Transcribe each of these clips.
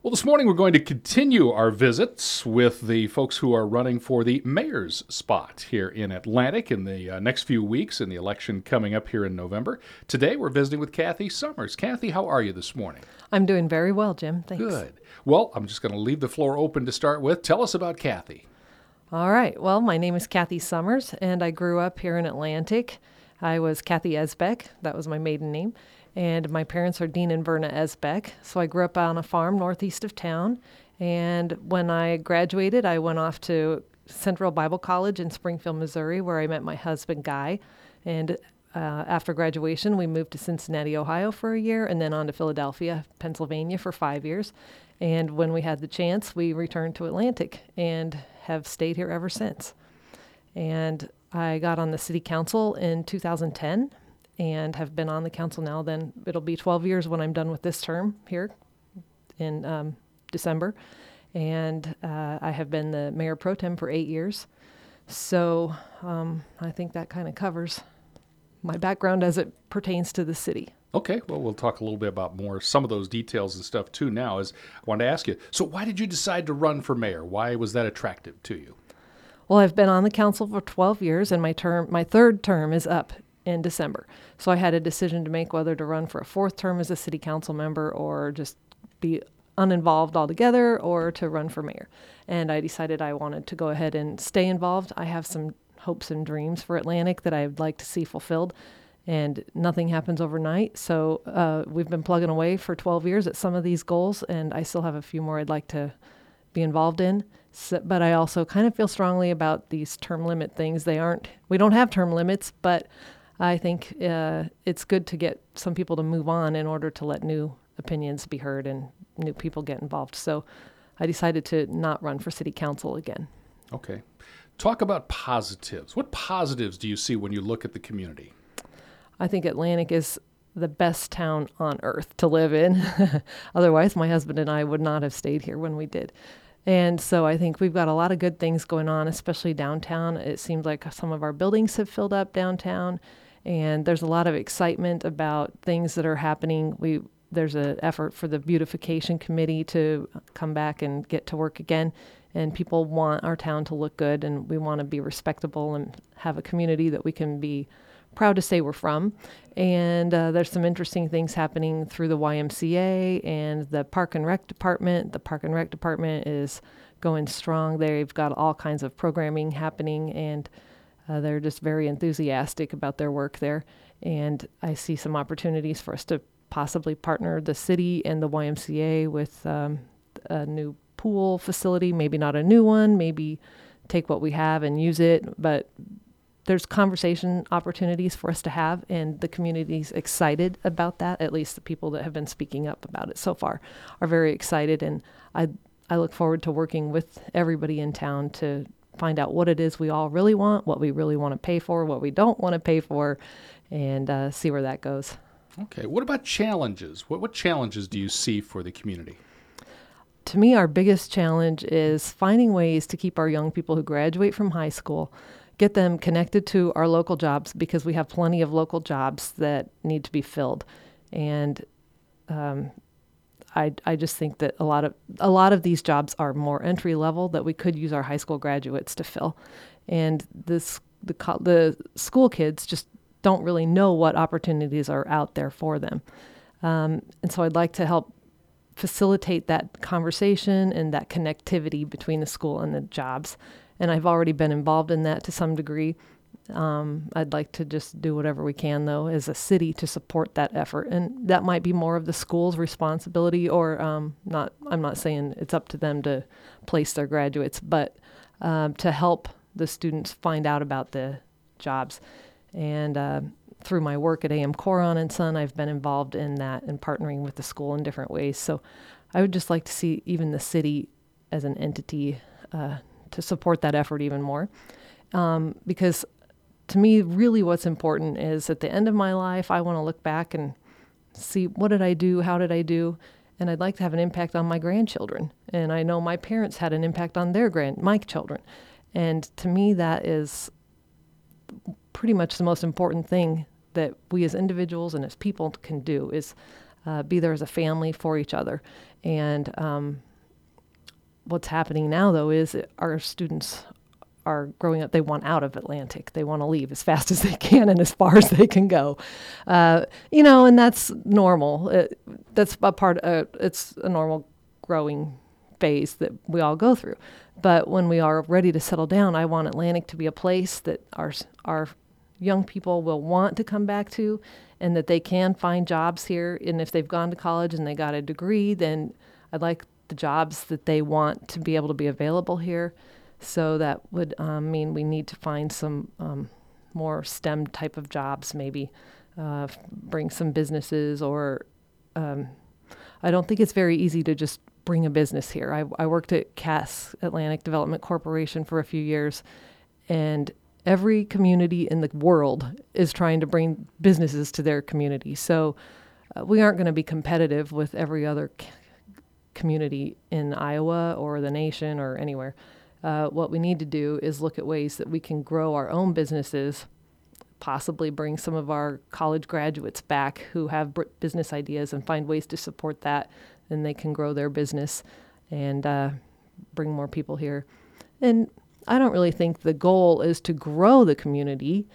Well, this morning we're going to continue our visits with the folks who are running for the mayor's spot here in Atlantic in the next few weeks in the election coming up here in November. Today we're visiting with Kathy Summers. Kathy, how are you this morning? I'm doing very well, Jim. Thanks. Good. Well, I'm just going to leave the floor open to start with. Tell us about Kathy. All right. Well, my name is Kathy Summers, and I grew up here in Atlantic. I was Kathy Esbeck. That was my maiden name. And my parents are Dean and Verna Esbeck. So I grew up on a farm northeast of town. And when I graduated, I went off to Central Bible College in Springfield, Missouri, where I met my husband, Guy. And after graduation, we moved to Cincinnati, Ohio for a year, and then on to Philadelphia, Pennsylvania for 5 years. And when we had the chance, we returned to Atlantic and have stayed here ever since. And I got on the city council in 2010 and have been on the council now. Then it'll be 12 years when I'm done with this term here in December. And I have been the mayor pro tem for 8 years. So I think that kind of covers my background as it pertains to the city. Okay, well, we'll talk a little bit about some of those details and stuff too now. I wanted to ask you, so why did you decide to run for mayor? Why was that attractive to you? Well, I've been on the council for 12 years, and my third term is up in December. So I had a decision to make whether to run for a fourth term as a city council member or just be uninvolved altogether or to run for mayor. And I decided I wanted to go ahead and stay involved. I have some hopes and dreams for Atlantic that I'd like to see fulfilled, and nothing happens overnight. So we've been plugging away for 12 years at some of these goals, and I still have a few more I'd like to be involved in. So, but I also kind of feel strongly about these term limit things. We don't have term limits, but I think it's good to get some people to move on in order to let new opinions be heard and new people get involved. So I decided to not run for city council again. Okay. Talk about positives. What positives do you see when you look at the community? I think Atlantic is the best town on earth to live in. Otherwise, my husband and I would not have stayed here when we did. And so I think we've got a lot of good things going on, especially downtown. It seems like some of our buildings have filled up downtown, and there's a lot of excitement about things that are happening. There's an effort for the beautification committee to come back and get to work again, and people want our town to look good, and we want to be respectable and have a community that we can be proud to say we're from. And there's some interesting things happening through the YMCA and the Park and Rec Department. The Park and Rec Department is going strong. They've got all kinds of programming happening, and they're just very enthusiastic about their work there. And I see some opportunities for us to possibly partner the city and the YMCA with a new pool facility, maybe not a new one, maybe take what we have and use it, but there's conversation opportunities for us to have, and the community's excited about that. At least the people that have been speaking up about it so far are very excited, and I look forward to working with everybody in town to find out what it is we all really want, what we really want to pay for, what we don't want to pay for, and see where that goes. Okay. What about challenges? What challenges do you see for the community? To me, our biggest challenge is finding ways to keep our young people who graduate from high school, get them connected to our local jobs, because we have plenty of local jobs that need to be filled. And I just think that a lot of these jobs are more entry level that we could use our high school graduates to fill. And the school kids just don't really know what opportunities are out there for them. And so I'd like to help facilitate that conversation and that connectivity between the school and the jobs. And I've already been involved in that to some degree. I'd like to just do whatever we can, though, as a city to support that effort. And that might be more of the school's responsibility, or I'm not saying it's up to them to place their graduates, but to help the students find out about the jobs. And through my work at A.M. Coron & Son, I've been involved in that and partnering with the school in different ways. So I would just like to see even the city as an entity to support that effort even more. Because to me, really what's important is at the end of my life, I want to look back and see, what did I do? How did I do? And I'd like to have an impact on my grandchildren. And I know my parents had an impact on my children. And to me, that is pretty much the most important thing that we as individuals and as people can do, is be there as a family for each other. And what's happening now, though, is that our students are growing up. They want out of Atlantic. They want to leave as fast as they can and as far as they can go. And that's normal. That's a part. It's a normal growing phase that we all go through. But when we are ready to settle down, I want Atlantic to be a place that our young people will want to come back to, and that they can find jobs here. And if they've gone to college and they got a degree, then I'd like the jobs that they want to be able to be available here. So that would mean we need to find some more STEM type of jobs, maybe bring some businesses, or I don't think it's very easy to just bring a business here. I worked at Cass, Atlantic Development Corporation, for a few years, and every community in the world is trying to bring businesses to their community. So we aren't going to be competitive with every other community in Iowa or the nation or anywhere. What we need to do is look at ways that we can grow our own businesses, possibly bring some of our college graduates back who have business ideas and find ways to support that. Then they can grow their business and bring more people here. And I don't really think the goal is to grow the community.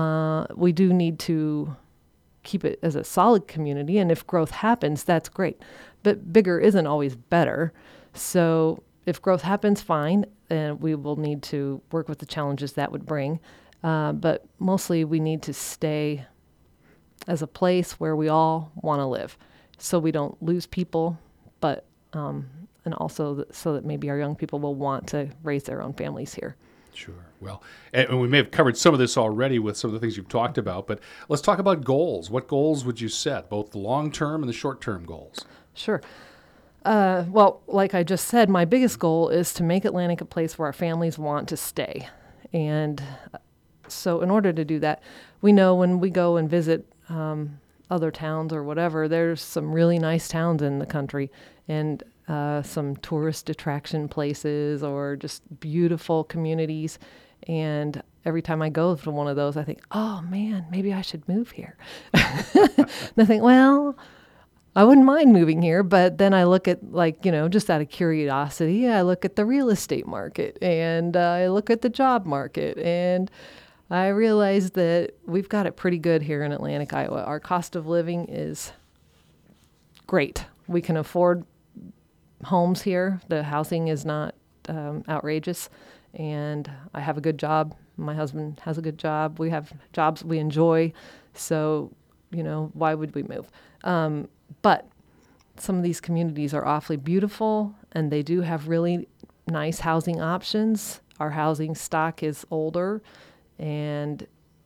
We do need to keep it as a solid community, and if growth happens, that's great. But bigger isn't always better. So if growth happens, fine, and we will need to work with the challenges that would bring. But mostly we need to stay as a place where we all want to live, so we don't lose people, but and also so that maybe our young people will want to raise their own families here. Sure. Well, and we may have covered some of this already with some of the things you've talked about, but let's talk about goals. What goals would you set, both the long-term and the short-term goals? Sure. Well, like I just said, my biggest goal is to make Atlantic a place where our families want to stay. And so in order to do that, we know when we go and visit other towns or whatever, there's some really nice towns in the country, and some tourist attraction places or just beautiful communities. And every time I go to one of those, I think, oh man, maybe I should move here. And I think, well, I wouldn't mind moving here, but then I look at, just out of curiosity, I look at the real estate market, and I look at the job market, and I realize that we've got it pretty good here in Atlantic, Iowa. Our cost of living is great. We can afford homes here. The housing is not outrageous, and I have a good job. My husband has a good job. We have jobs we enjoy, so, why would we move? But some of these communities are awfully beautiful, and they do have really nice housing options. Our housing stock is older, and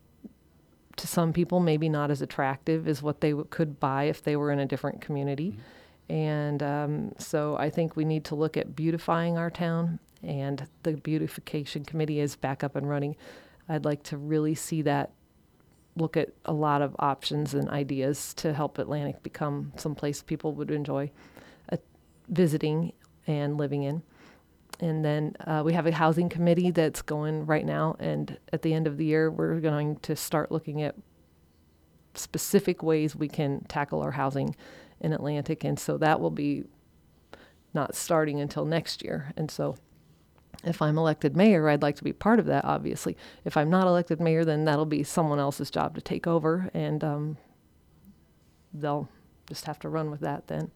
to some people maybe not as attractive as what they could buy if they were in a different community. Mm-hmm. And so I think we need to look at beautifying our town, and the beautification committee is back up and running. I'd like to really see that, look at a lot of options and ideas to help Atlantic become someplace people would enjoy visiting and living in. And then we have a housing committee that's going right now, and at the end of the year, we're going to start looking at specific ways we can tackle our housing in Atlantic, and so that will be not starting until next year. And so if I'm elected mayor, I'd like to be part of that, obviously. If I'm not elected mayor, then that'll be someone else's job to take over, and they'll just have to run with that then.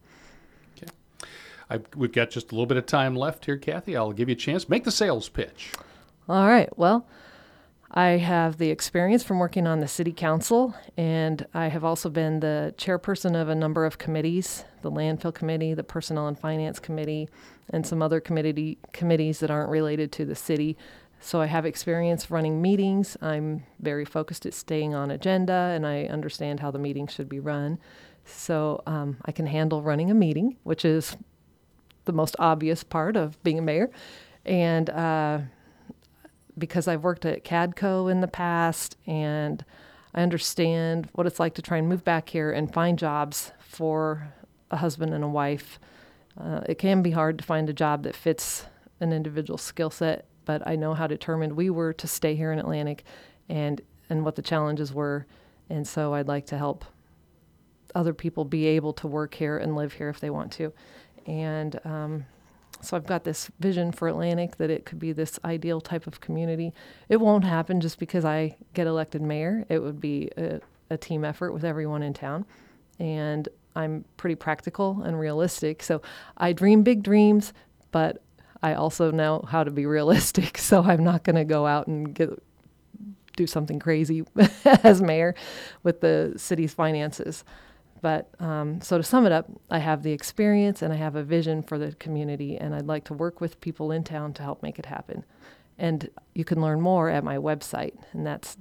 Okay. We've got just a little bit of time left here, Kathy. I'll give you a chance. Make the sales pitch. All right. Well, I have the experience from working on the city council, and I have also been the chairperson of a number of committees, the landfill committee, the personnel and finance committee, and some other committees that aren't related to the city. So I have experience running meetings. I'm very focused at staying on agenda, and I understand how the meeting should be run. So I can handle running a meeting, which is the most obvious part of being a mayor. And because I've worked at CADCO in the past, and I understand what it's like to try and move back here and find jobs for a husband and a wife. It can be hard to find a job that fits an individual skill set, but I know how determined we were to stay here in Atlantic and what the challenges were. And so I'd like to help other people be able to work here and live here if they want to. And so I've got this vision for Atlantic that it could be this ideal type of community. It won't happen just because I get elected mayor. It would be a team effort with everyone in town. And I'm pretty practical and realistic. So I dream big dreams, but I also know how to be realistic. So I'm not going to go out and do something crazy as mayor with the city's finances. But so to sum it up, I have the experience and I have a vision for the community, and I'd like to work with people in town to help make it happen. And you can learn more at my website, and that's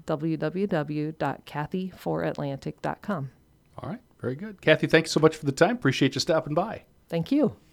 www.kathyforatlantic.com. All right. Very good. Kathy, thanks so much for the time. Appreciate you stopping by. Thank you.